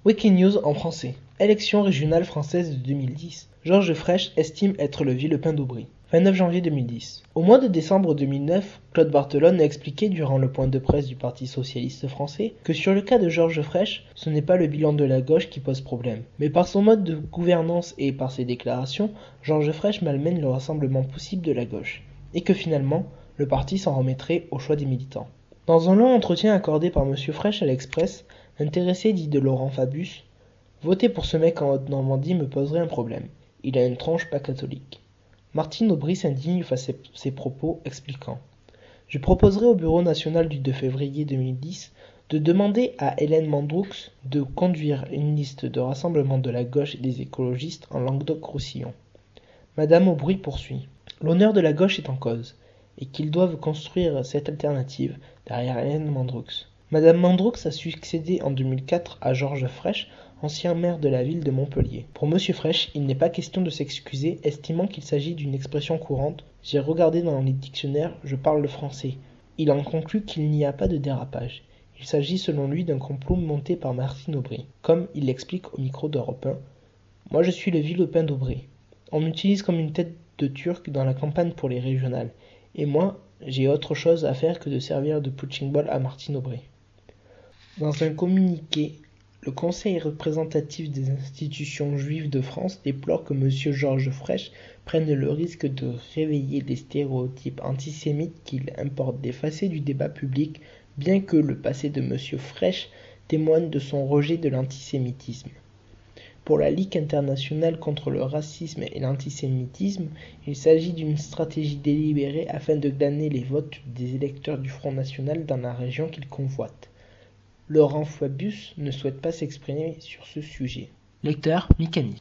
Wikinews en français. Élections régionales françaises de 2010. Georges Frêche estime être le villepin d'Aubry. 29 janvier 2010. Au mois de décembre 2009, Claude Barthelone a expliqué durant le point de presse du Parti socialiste français que sur le cas de Georges Frêche, ce n'est pas le bilan de la gauche qui pose problème. Mais par son mode de gouvernance et par ses déclarations, Georges Frêche malmène le rassemblement possible de la gauche. Et que finalement, le parti s'en remettrait au choix des militants. Dans un long entretien accordé par M. Frêche à l'Express, l'intéressé dit de Laurent Fabius « Voter pour ce mec en Haute-Normandie me poserait un problème. Il a une tronche pas catholique. » Martine Aubry s'indigne face à ces propos, expliquant « Je proposerai au Bureau national du 2 février 2010 de demander à Hélène Mandroux de conduire une liste de rassemblement de la gauche et des écologistes en Languedoc-Roussillon. » Madame Aubry poursuit « L'honneur de la gauche est en cause, et qu'ils doivent construire cette alternative derrière Hélène Mandroux. » Madame Mandroux a succédé en 2004 à Georges Frêche, ancien maire de la ville de Montpellier. Pour M. Frêche, il n'est pas question de s'excuser, estimant qu'il s'agit d'une expression courante. J'ai regardé dans les dictionnaires, je parle le français. Il en conclut qu'il n'y a pas de dérapage. Il s'agit selon lui d'un complot monté par Martine Aubry. Comme il l'explique au micro d'Europe 1, « Moi je suis le villepin d'Aubry. On m'utilise comme une tête de turc dans la campagne pour les régionales. Et moi, j'ai autre chose à faire que de servir de punching ball à Martine Aubry. » Dans un communiqué, le Conseil représentatif des institutions juives de France déplore que M. Georges Frêche prenne le risque de réveiller des stéréotypes antisémites qu'il importe d'effacer du débat public, bien que le passé de M. Frêche témoigne de son rejet de l'antisémitisme. Pour la Ligue internationale contre le racisme et l'antisémitisme, il s'agit d'une stratégie délibérée afin de glaner les votes des électeurs du Front National dans la région qu'il convoite. Laurent Fabius ne souhaite pas s'exprimer sur ce sujet. Lecteur Mikani.